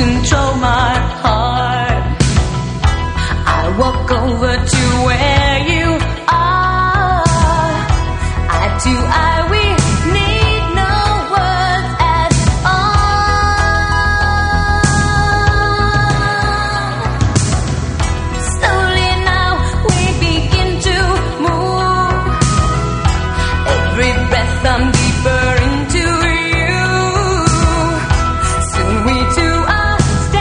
control my heart. I walk over to where you are. Eye to eye, we need no words at all. Slowly now we begin to move. Every breath I'm deeper into you. Soon we two are standing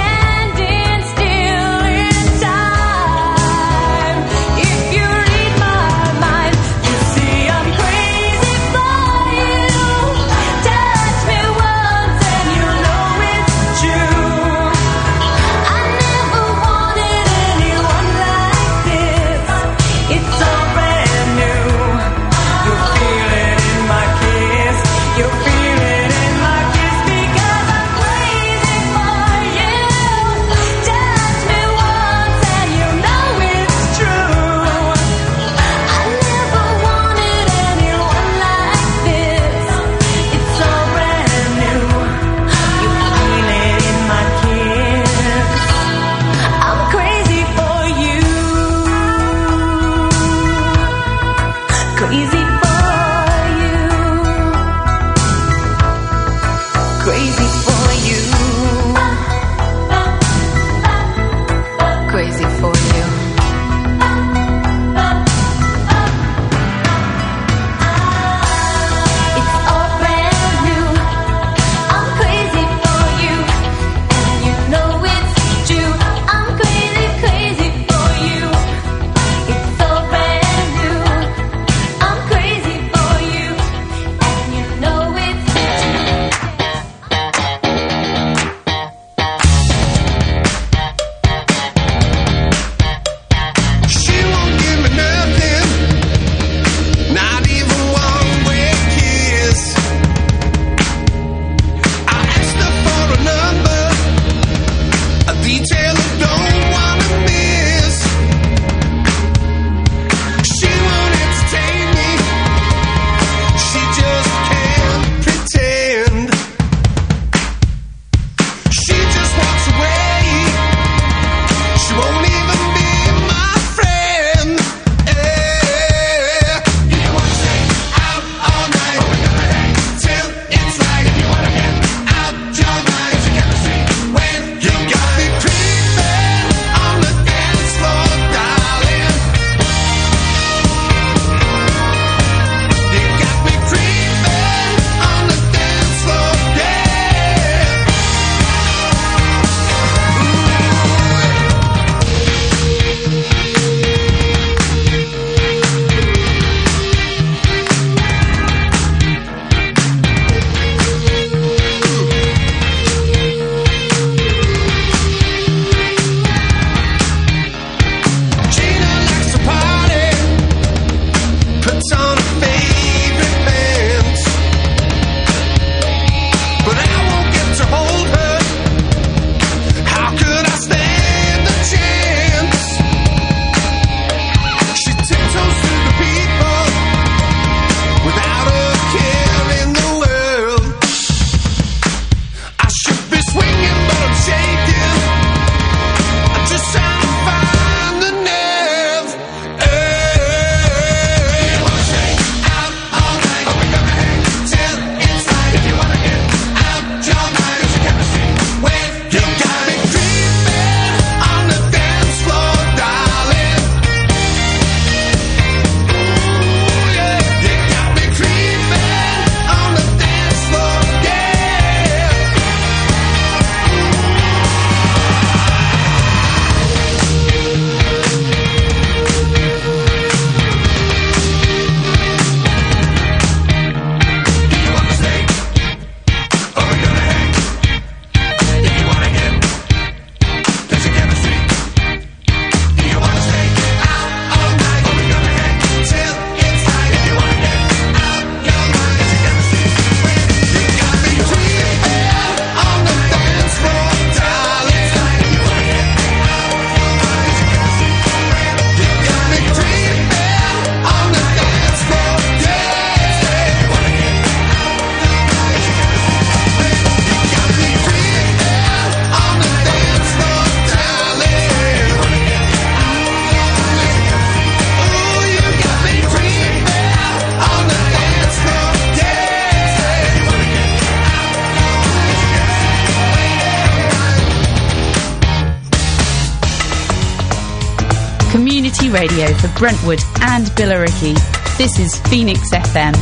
community radio for Brentwood and Billericay. This is Phoenix FM.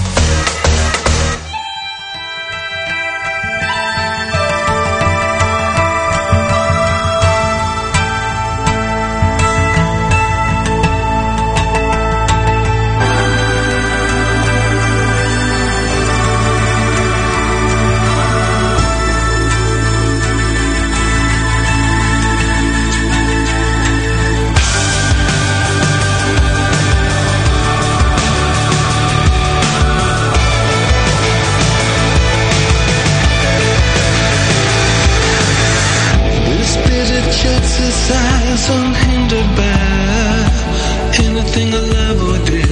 Unhindered by anything I love or do.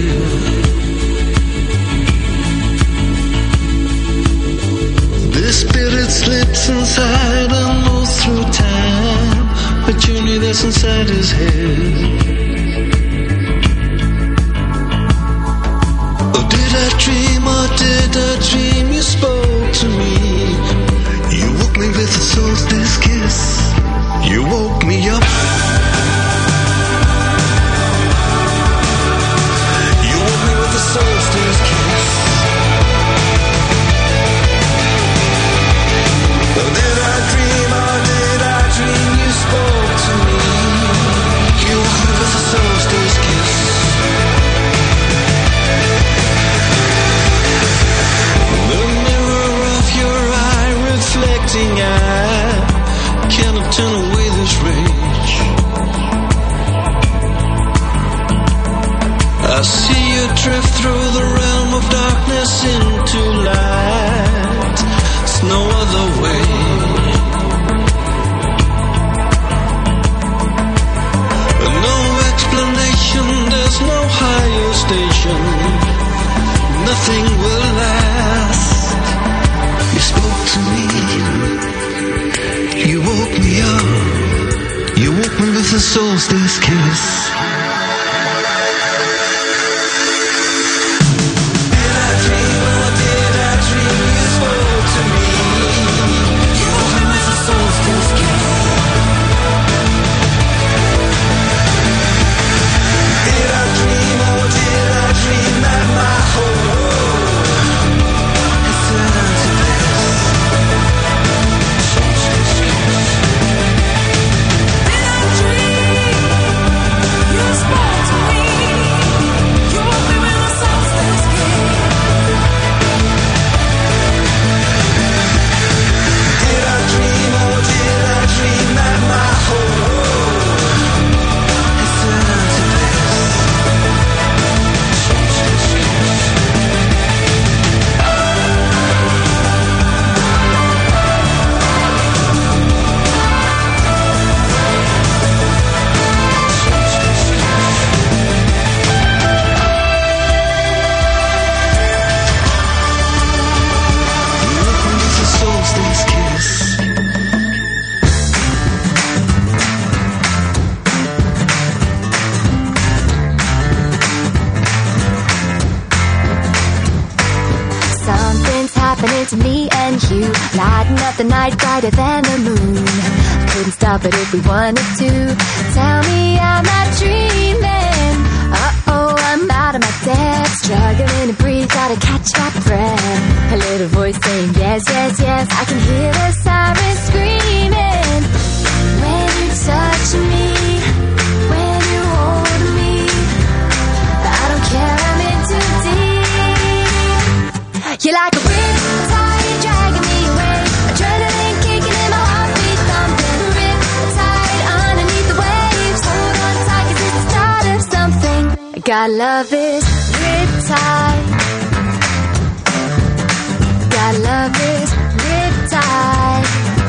This spirit slips inside and moves through time, a journey that's inside his head. Oh, did I dream or did I dream you spoke to me? You woke me with a solstice kiss. You woke me up. You woke me with a solstice kiss. Oh, did I dream or did I dream you spoke to me? You woke me with a solstice kiss. The mirror of your eye reflecting eye cannot turn away this rage. I see you drift through the realm of darkness into light. There's no other way. No explanation, there's no higher station. Nothing will last. You spoke to me. You woke me up. You woke me with a solstice kiss. Did I dream or did I dream you spoke to me? You woke me with a solstice kiss. Did I dream or did I dream that my whole world has turned to bliss? Did I dream you spoke to me? You woke me with a solstice kiss. Did I dream or did I dream that my whole world has turned to bliss? You woke me with a solstice kiss. Something's happening to me and you, lighting up the night brighter than the moon. Couldn't stop it if we wanted to. Tell me I'm not dreaming. Uh-oh, I'm out of my depth, struggling to breathe, gotta catch my breath. A little voice saying yes, yes, yes. I can hear the sirens screaming. When you touch me, when you hold me, I don't care, I'm in too deep. You're like a riptide dragging me away, adrenaline kicking in my heartbeat thumping. Riptide underneath the waves, hold on tight 'cause it's the start of something. I gotta love this riptide. Gotta love this riptide.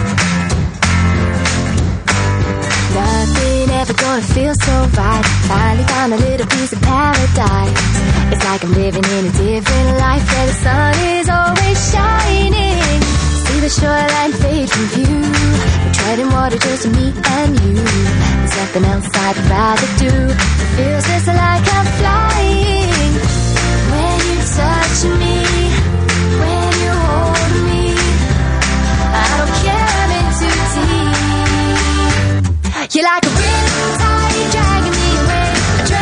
Nothing ever gonna feel so right. Finally found a little piece of paradise. It's like I'm living in a different life where the sun is always shining. See the shoreline fade from view. We're treading water just me and you. There's nothing else I'd rather do. It feels just like I'm flying. When you touch me, when you hold me, I don't care, I'm in too deep. You're like a riptide dragging me away,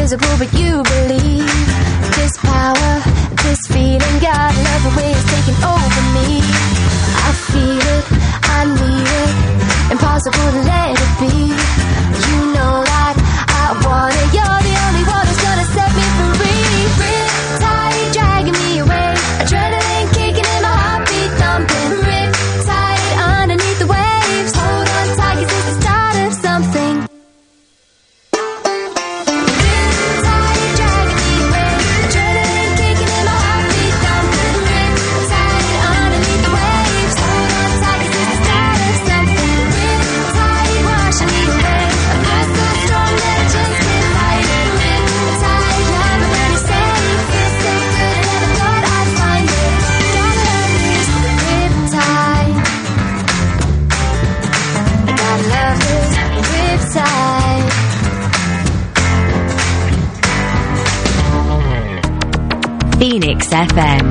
invisible, but you believe. This power, this feeling, God, love the way it's taking over me. I feel it, I need it, impossible to let it be. You know that I want it, you're the only one who's gonna set me free. Riptide, dragging me away, adrenaline kicking in my heartbeat thumping. Riptide, underneath the waves, hold on tight 'cause it's the start of something. Phoenix FM.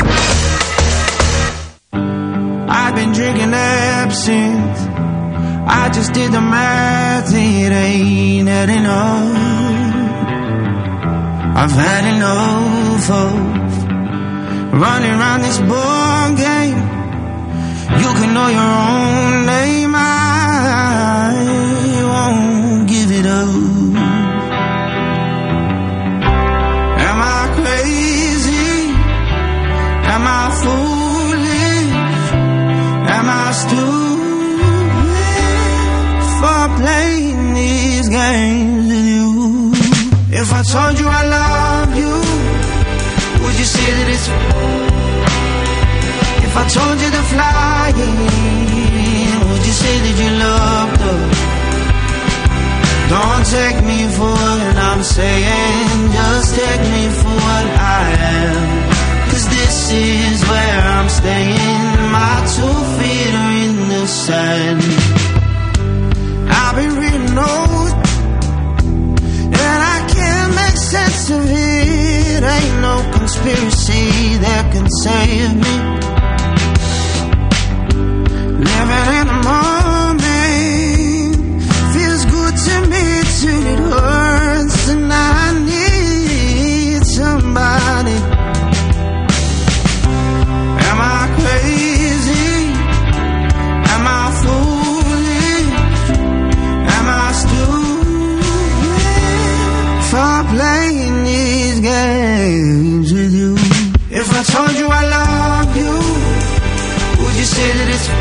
I've been drinking absinthe. I just did the math, it ain't adding up. I've had enough of running around this ball game. You can know your own name, I won't give it up. Am I crazy? Am I foolish? Am I stupid for playing these games with you? If I told you I love you, would you say that it's... If I told you to fly in, would you say that you loved us? Don't take me for what I'm saying, just take me for what I am. 'Cause this is where I'm staying, my 2 feet are in the sand. I've been reading notes, and I can't make sense of it. Ain't no conspiracy that can save me. Living in the moment feels good to me till it hurts, and I need somebody. Am I crazy? Am I foolish? Am I stupid for playing these games with you? If I told you I love you, would you say that it's...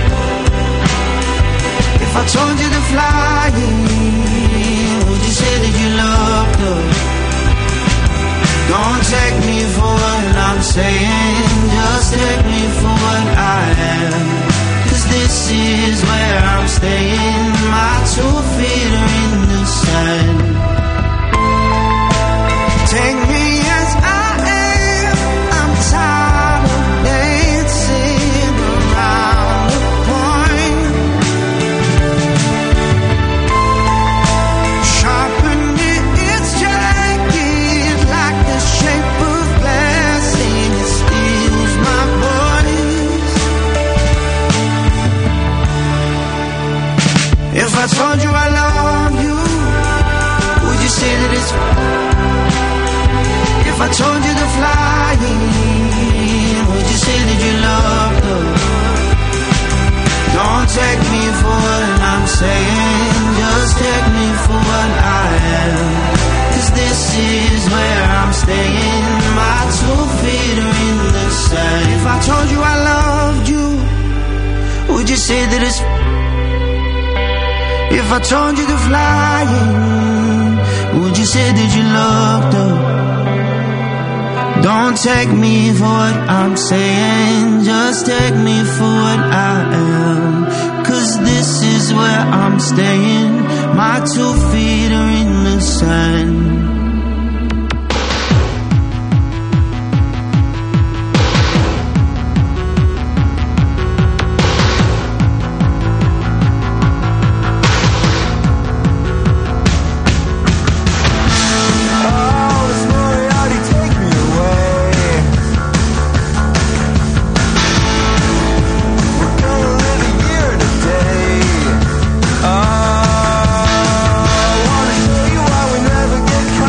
If I told you to fly in, would you say that you loved us? Don't take me for what I'm saying, just take me for what I am. 'Cause this is where I'm staying, my 2 feet are in the sand. Take me as I am, I'm tired of dancing around the point. Sharpen its jagged like the shape of glass, and it steals my voice. If I told you I love you, would you say that it's... If I told you to fly in, would you say that you loved us? Don't take me for what I'm saying, just take me for what I am. 'Cause this is where I'm staying, my 2 feet are in the sand. If I told you I loved you, would you say that it's... If I told you to fly in, would you say that you loved us? Don't take me for what I'm saying, just take me for what I am. 'Cause this is where I'm staying, my 2 feet are in the sand. Wanna show you why we never get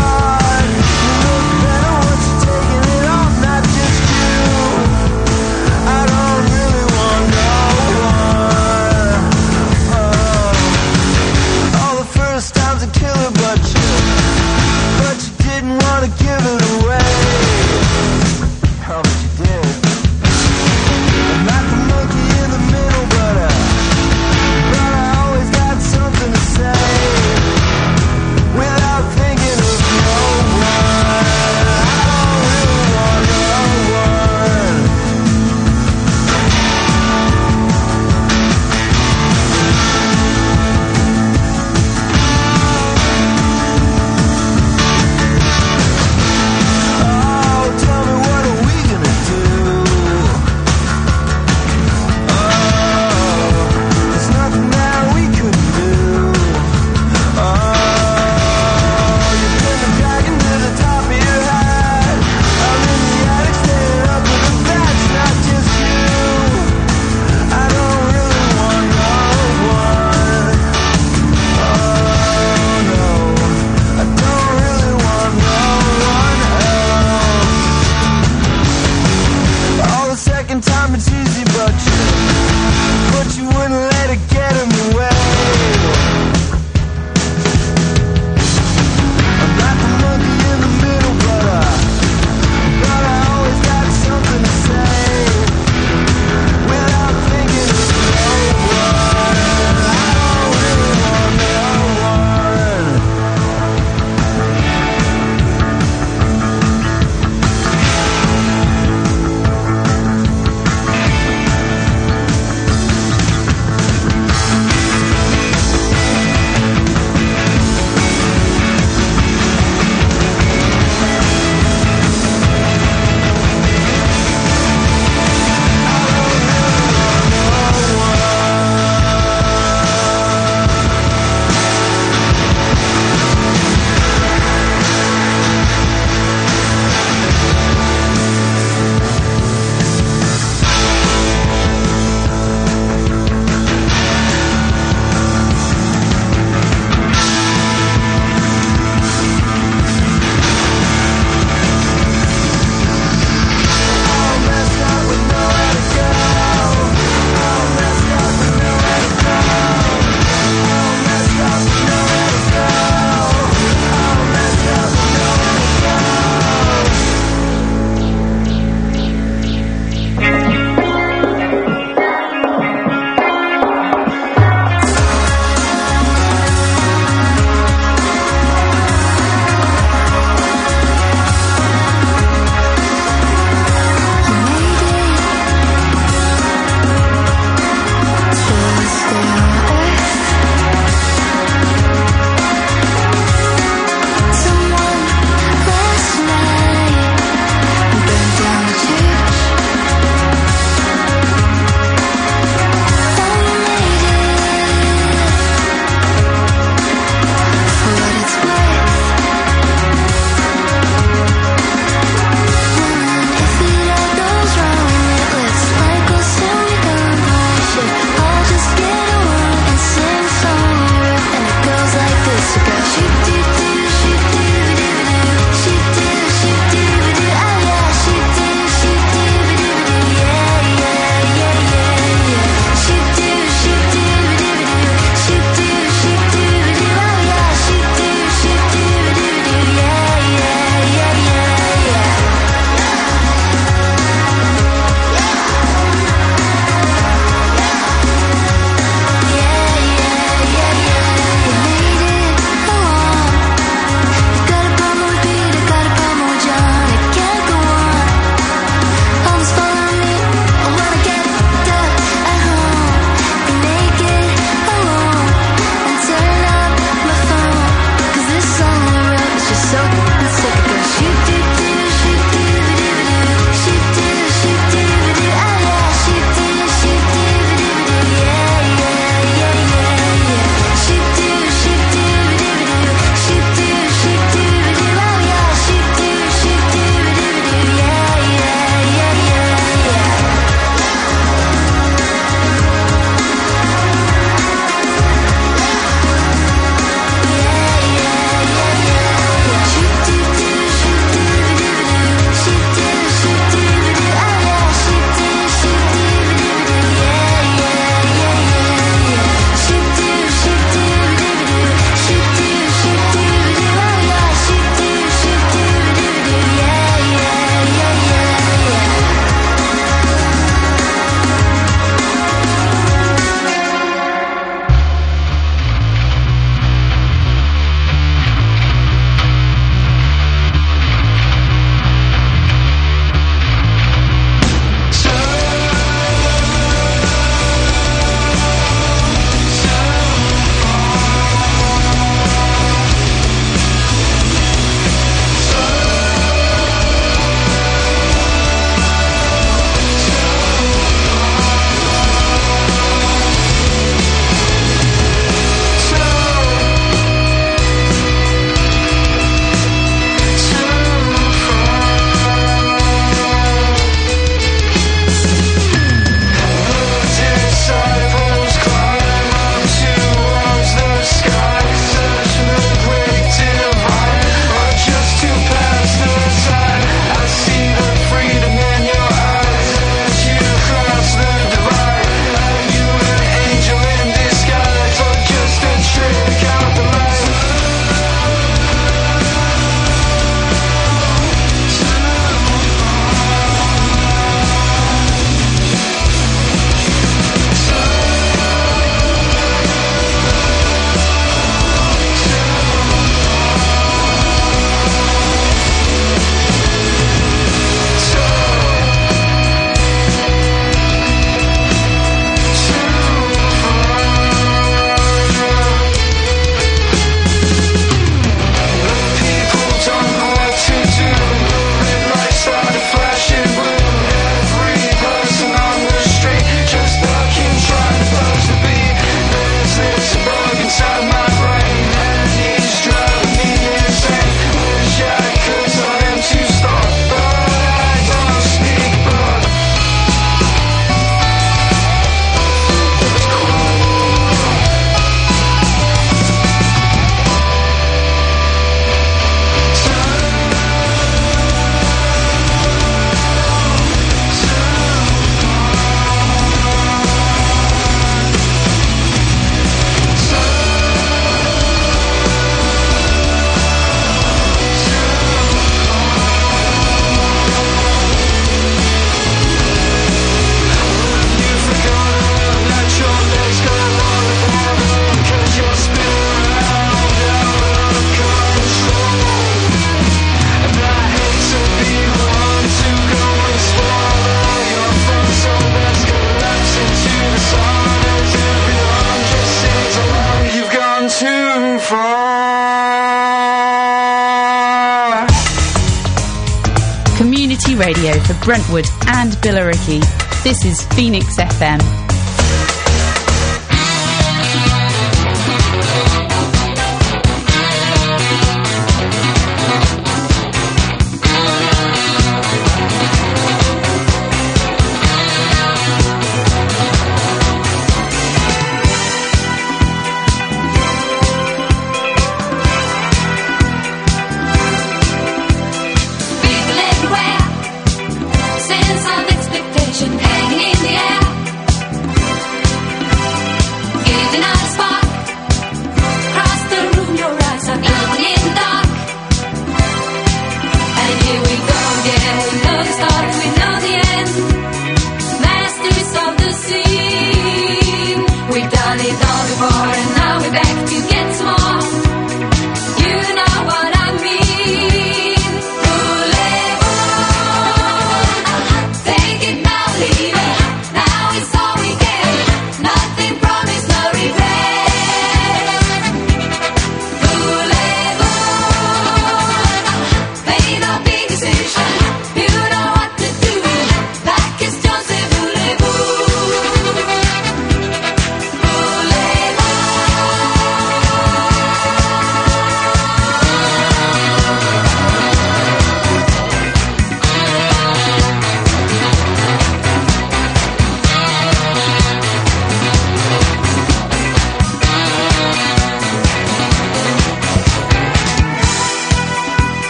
community radio for Brentwood and Billericay. This is Phoenix FM.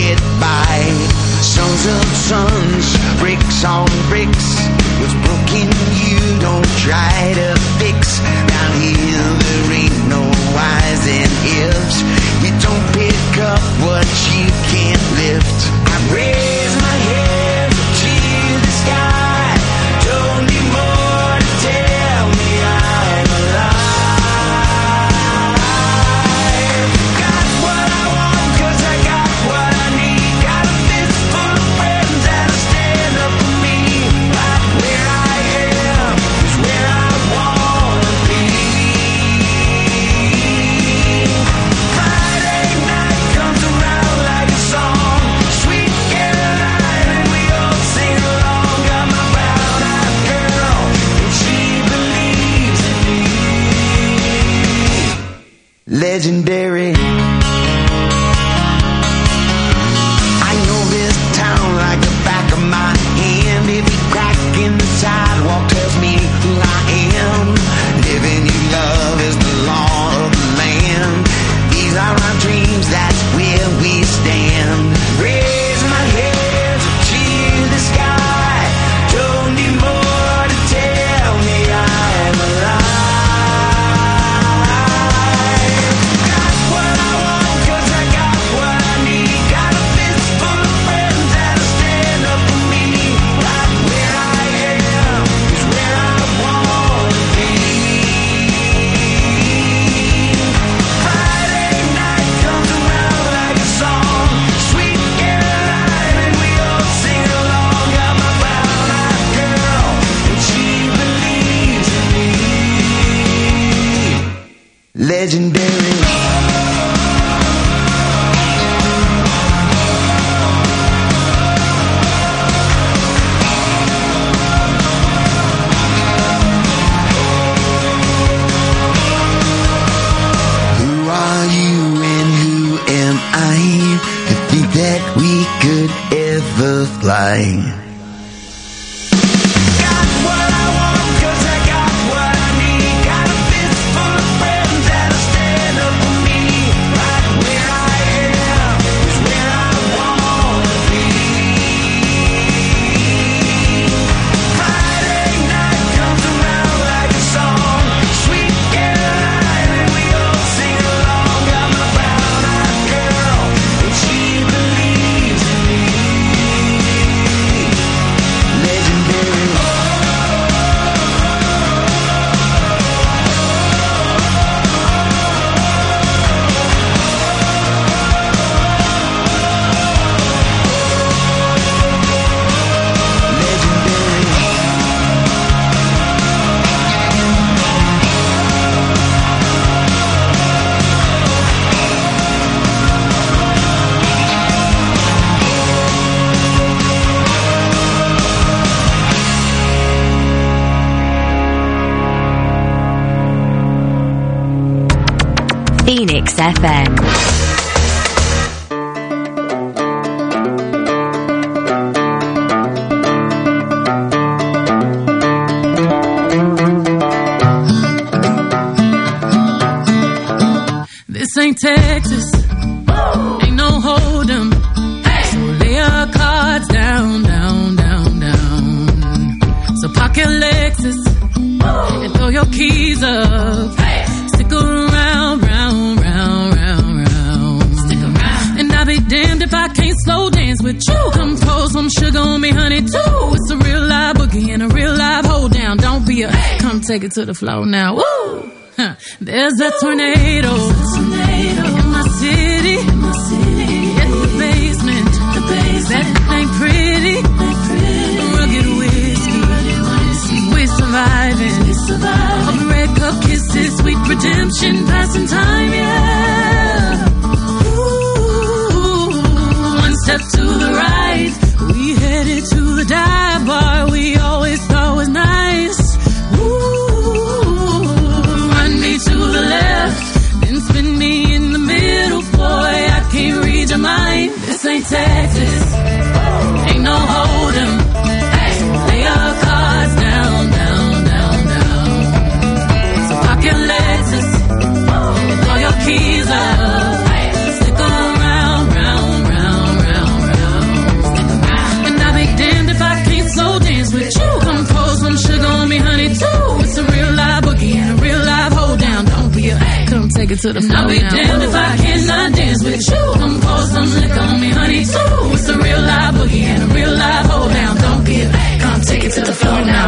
Songs of suns, bricks on bricks, was broken legendary. I know this town like the back of my hand. Every crack in the sidewalk tells me who I am. Living in love is the law of the land. These are our dreams, that's where we stand. Raise my hands up to the sky. Don't need more to tell me I'm alive. Got what I want 'cause I got what I need. Got a fist full of friends that'll stand up for me. Right where I am is where I wanna be. Friday night comes around like a song. Sweet Caroline and we all sing along. Got my brown-eyed girl and she believes in me. Legendary. Who are you and who am I to think that we could ever fly? Got what I want 'cause I got what I need. Got a fist full of friends that'll stand up for me. Right where I am is where I wanna be. Friday night comes around like a song. Sweet Caroline and we all sing along. Got my brown-eyed girl and she believes in me. Legendary. Phoenix FM. This ain't Texas, ain't no hold'em. So lay your cards down, down, down, down. So park your Lexus and throw your keys up. Stick around, round, round, round, round. Stick around. And I'll be damned if I can't slow dance with you. Come pour some sugar on me, honey, too. It's a real live boogie and a real live hold down. Don't be a come take it to the floor now. Woo! Huh. There's a tornado in my city. At the basement. That ain't pretty. Rugged whiskey. We're surviving. All the red cup kisses, sweet redemption, passing time, yeah. Ooh, one step to the right. We headed to the dive bar we always thought was nice. Run me to the left, then spin me in the middle, boy, I can't read your mind. This ain't Texas, ain't no hold'em. Lay your cards down, down, down, down. So park your Lexus and throw your keys up. Stick around, round, round, round, round. And I'll be damned if I can't slow dance with you. Come pour some sugar on me, honey, too. It's a real live boogie and a real live hold down. Don't be a come take it to the floor. I'll be damned if I cannot dance with you. Come pour some liquor on me, honey, too. It's a real live boogie and a real live hold down. Don't be a come take it to the floor now.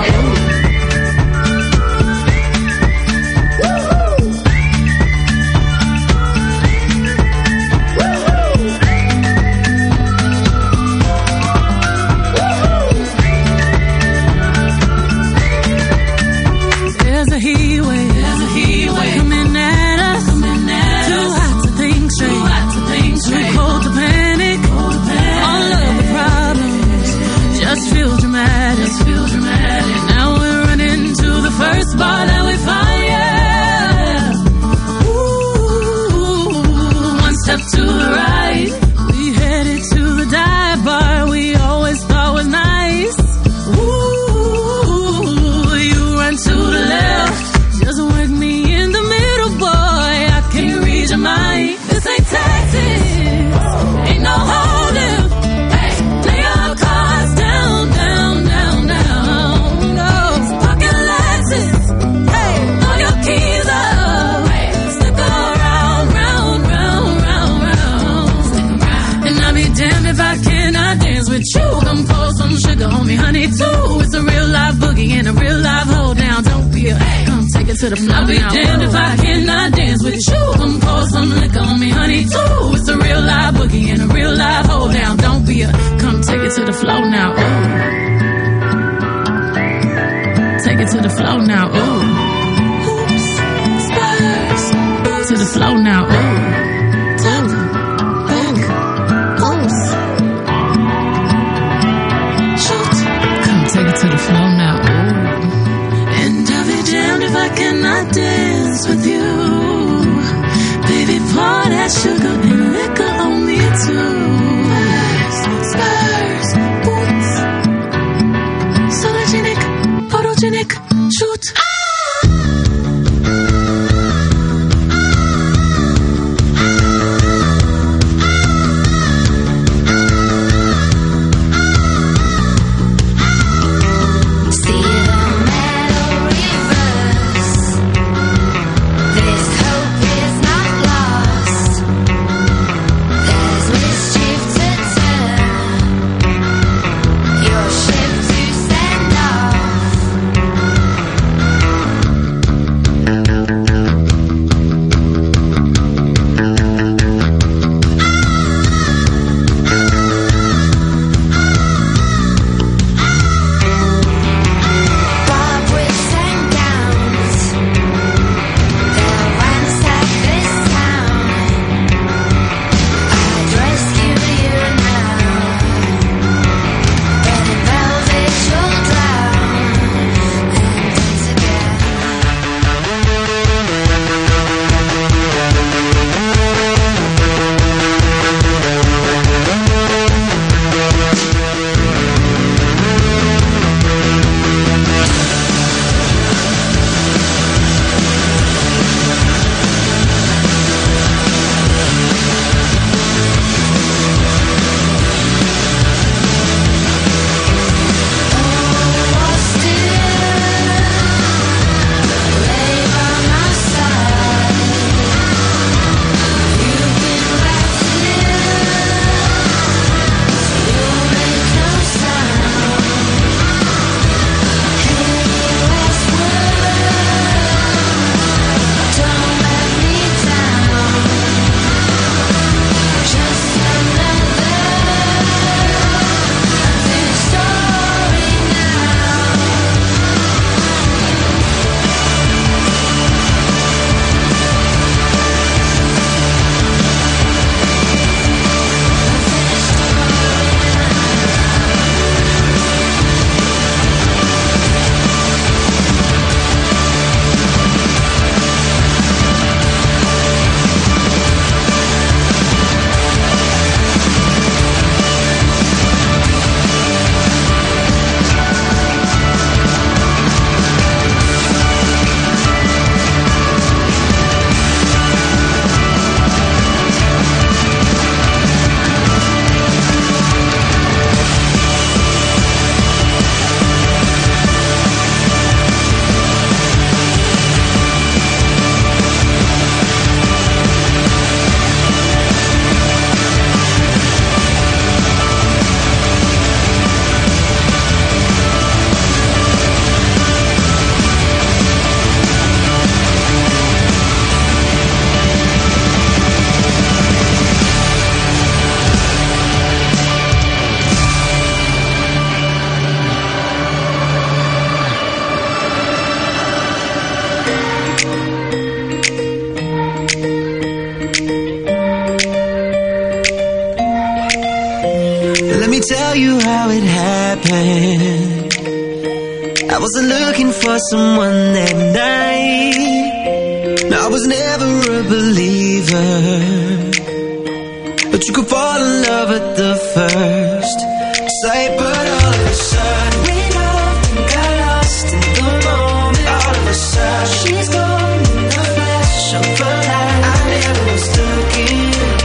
There's a heat wave coming at us. Too hot to think straight. boogie and a real live hold down. Don't be a come take it to the floor. I'll be damned if I cannot dance with you. Come pour some liquor on me, honey, too. It's a real live boogie and a real live hold down. Don't be a come take it to the floor now. Ooh. Take it to the floor now. Ooh. Hoops, spurs, to the floor now. Ooh. To the floor now, ooh. And I'll be damned if I cannot dance with you. Baby, pour that sugar and liquor on me too. Spurs, boots, sologenic, photogenic, shoot. tell you how it happened. I wasn't looking for someone that night. No, I was never a believer, but you could fall in love at the first sight. But all of a sudden we loved and got lost in the moment. All of a sudden she's gone in the flash of a light. I never was looking.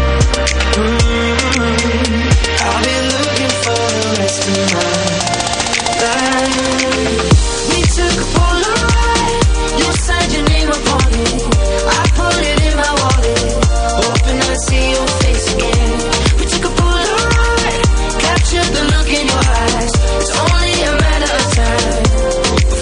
I'll be looking for the rest of my life. We took a Polaroid. You signed your name upon it. I put it in my wallet, hoping I'd see your face again. We took a Polaroid, captured the look in your eyes. It's only a matter of time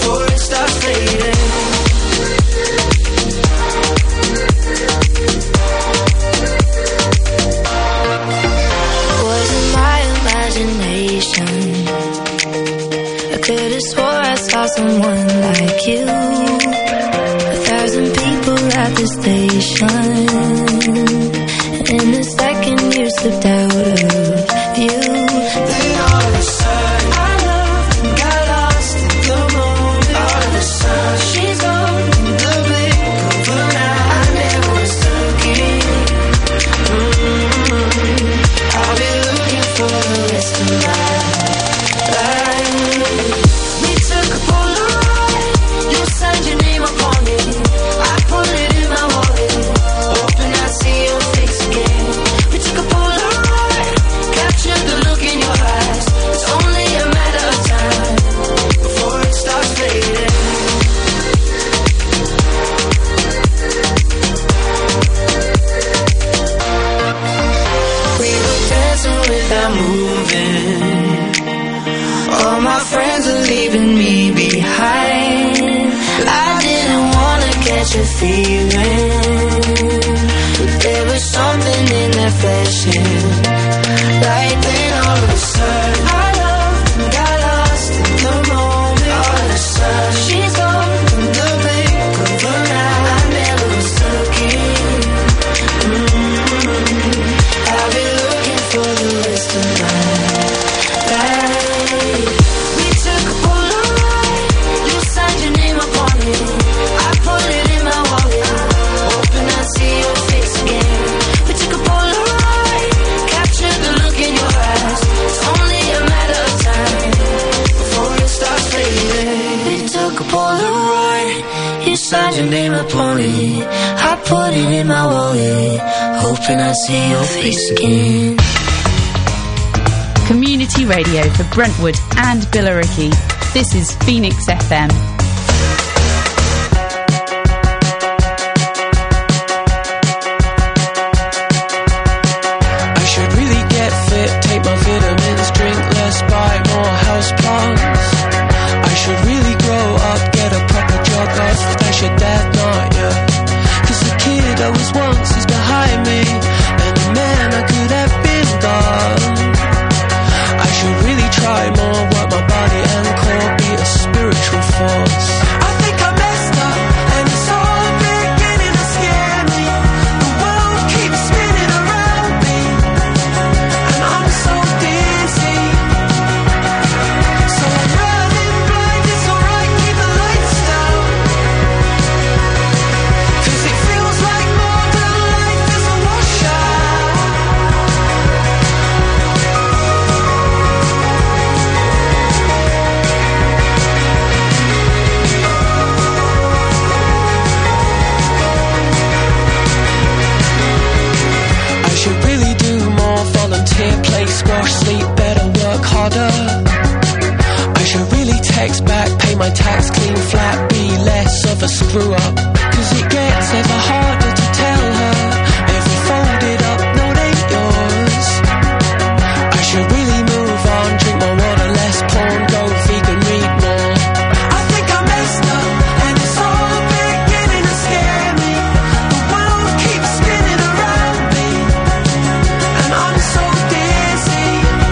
swore I saw someone like you. 1,000 people at the station, and the second you slipped out of view, Then all of a sudden our love got lost in the moment. All of a sudden she's gone in the blink of an eye. I never was looking. I'll be looking for the rest of my life. We took a Polaroid, you signed your name upon it. I put it in my wallet, hoping I'd see your face again. We took a Polaroid, captured the look in your eyes. It's only a matter of time before it starts fading. We were dancing without moving. All my friends are leaving me behind. I didn't wanna catch a feeling, but there was something in that flashing light. Then all of a sudden our love got lost in the moment. All of a sudden she's gone from the blink of an eye. I never was looking. I'll be looking for the rest of my life. We took a Polaroid, you signed your name upon it. I put it in my wallet, hoping I'd see your face again. We took a Polaroid, captured the look in your eyes. It's only a matter of time before it starts fading. We took a Polaroid, you signed your name upon it. I put it in my wallet, hoping I'd see your face again. Community radio for Brentwood and Billericay. This is Phoenix FM. I should really get fit, take my vitamins, drink less, buy more house plants. I should really grow up, get a proper job, not dash your dad, not yet. 'Cause the kid I was once is behind me, and the man I could have been gone. I should really try more, work my body and core, be a spiritual force. I think I messed up, and it's all beginning to scare me. The world keeps spinning around me, and I'm so dizzy. So I'm running blind, it's alright, keep the lights down. 'Cause it feels like modern life is a washout. I should really do more, volunteer, play squash, sleep better, work harder. I should really text back, pay my tax, clean flat, be less of a screw up. 'Cause it gets ever harder to tell her every folded up note ain't yours. I should really move on, drink more water, less porn, go vegan, read more. I think I messed up, and it's all beginning to scare me. The world keeps spinning around me, and I'm so dizzy.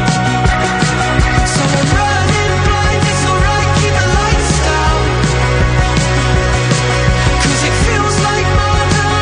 So I'm running blind, it's alright, keep the lights down. 'Cause it feels like modern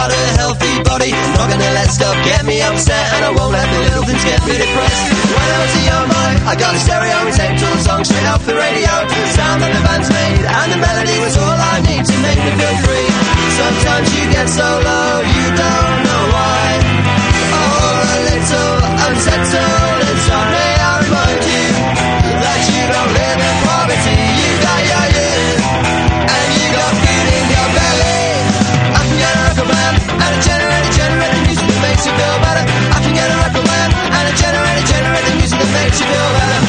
got a healthy body. I'm not gonna let stuff get me upset, and I won't let the little things get me depressed. When I was a young boy, I got a stereo and taped all the songs straight off the radio. The sound that the band's made, and the melody was all I need to make me feel free. Sometimes you get so low, you don't know why. Or a little unsettled inside me, I remind you that you don't live in poverty. You got your years, and you got food in your belly. I can get a record man and a generator music that makes you feel better. I can get a record man and a generator music that makes you feel better.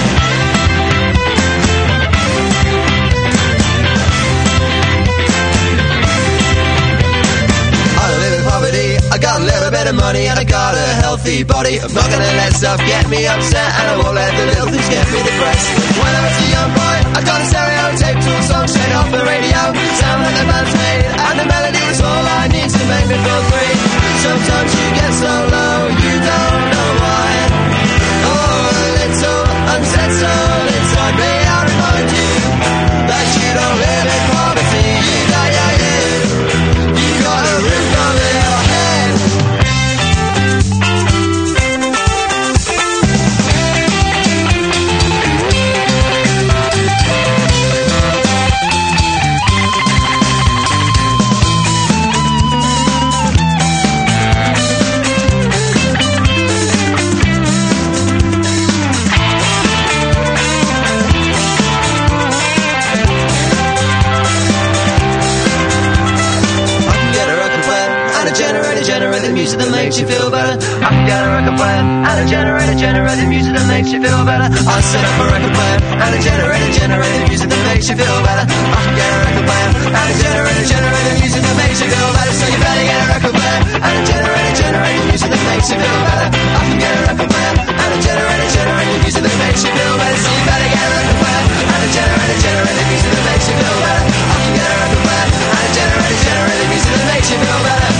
I got a little bit of money and I got a healthy body. I'm not gonna let stuff get me upset, and I won't let the little things get me depressed. When I was a young boy, I got a stereo tape to a song straight off the radio. Sound like the band's made, and the melody was all I need to make me feel free. Sometimes you get so low, you don't know why. Oh, a little unsettled inside me, I remind you that you don't live in poverty. You got your years, you got a roof over your head. Generate the music that makes you feel better. I can get a record player and a generate the music that makes you feel better. I set up a record player and a generate the music that makes you feel better. I can get a record player and a generate the music that makes you feel better. So you better get a record player and a generate the music that makes you feel better. I can get a record player and a generate the music that makes you feel better. So you better get a record player and a generate the music that makes you feel better. I can get a record player and a generate the music that makes you feel better.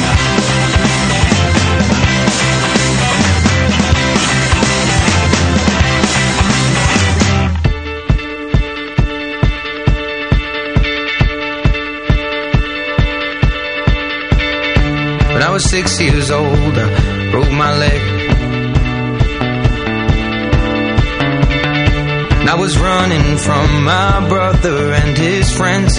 When I was 6 years old, I broke my leg. And I was running from my brother and his friends,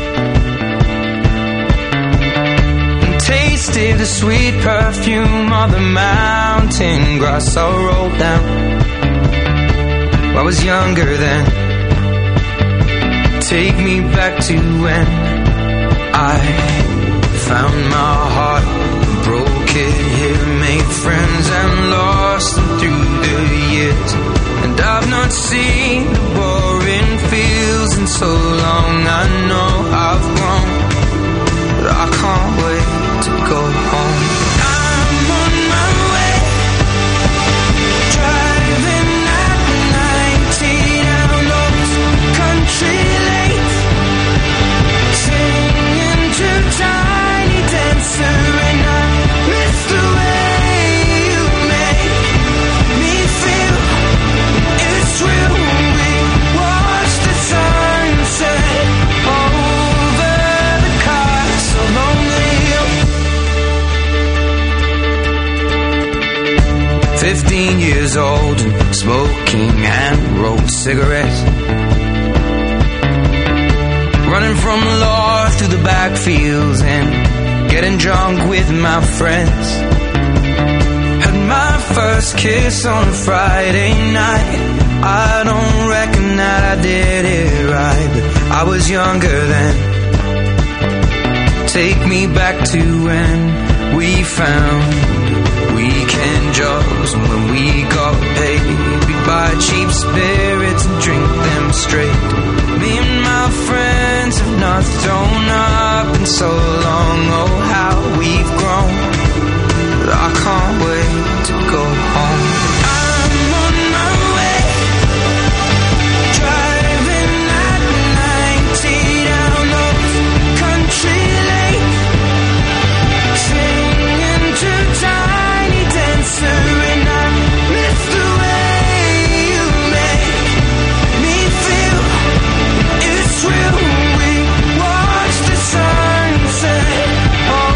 and tasted the sweet perfume of the mountain grass I rolled down. I was younger then. Take me back to when I found my heart, broke it here, made friends and lost them through the years. And I've not seen the boring fields in so long. I know I've grown, but I can't wait to go home. I'm on my way, driving at 90 down those country lanes, singing to Tiny Dancer, and I miss the way you make me feel. It's real. We watch the sunset over the castle on the hill. 15 years old and smoking hand-rolled cigarettes, running from the law through the backfields and getting drunk with my friends. Had my first kiss on a Friday night. I don't reckon that I did it right, but I was younger then. Take me back to when we found weekend jobs, and when we got paid, we'd buy cheap spirits and drink them straight. Me and my friends have not thrown up in so long. Oh, how we've grown, but I can't wait to go home. I'm on my way, driving at 90 down those country lanes, singing to Tiny Dancer, and I miss the way you make me feel. It's real. We watch the sunset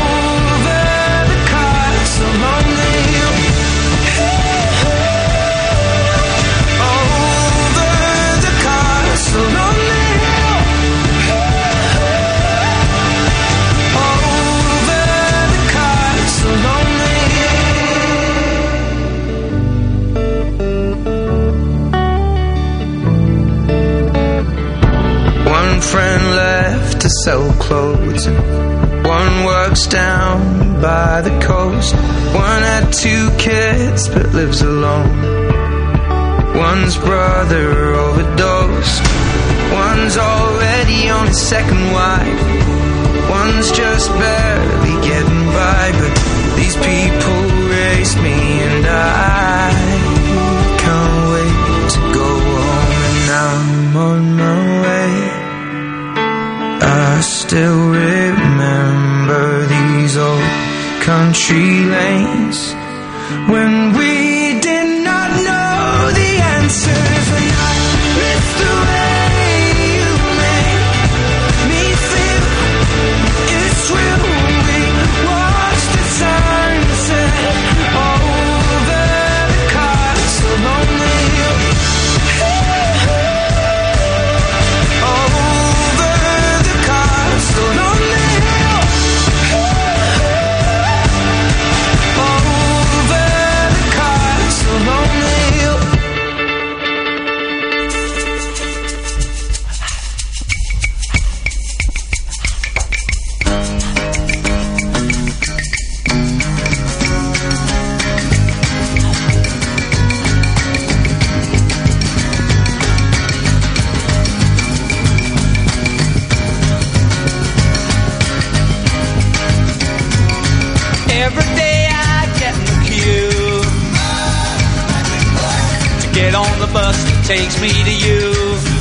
down by the coast. One had 2 kids but lives alone. One's brother overdosed. One's already on his 2nd wife. One's just barely getting by. But these people raised me and I can't wait to go home. And I'm on my way. I still remember these old country lanes when we did not know the answers. And I miss the way you make me feel. It's real. We watch the sunset over the castle on the hill. Over the castle on the hill. Over the castle on the hill. Every day I get in the queue to get on the bus that takes me to you.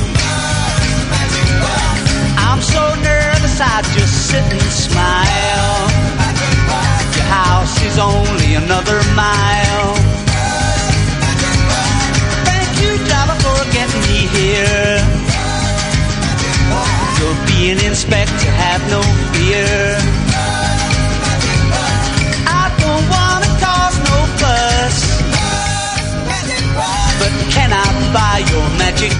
I'm so nervous I just sit and smile. Your house is only another mile. Thank you, driver, for getting me here. You're being inspected, have no fear. Don't wanna cause no fuss, but can I buy your magic?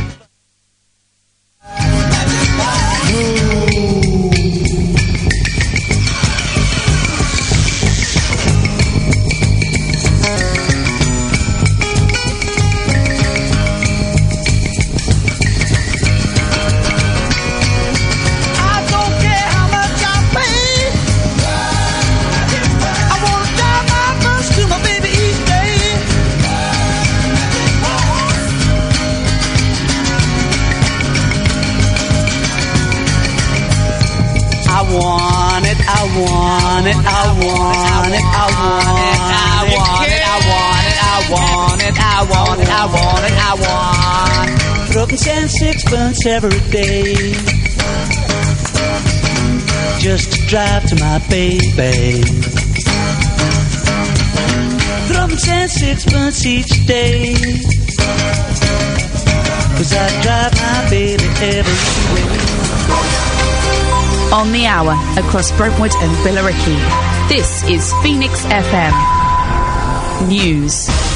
Dropping 10 6 every day just to drive to my baby. Dropping 10 6 each day 'cause I drive my baby every way. On the hour across Brentwood and Billericay. This is Phoenix FM News.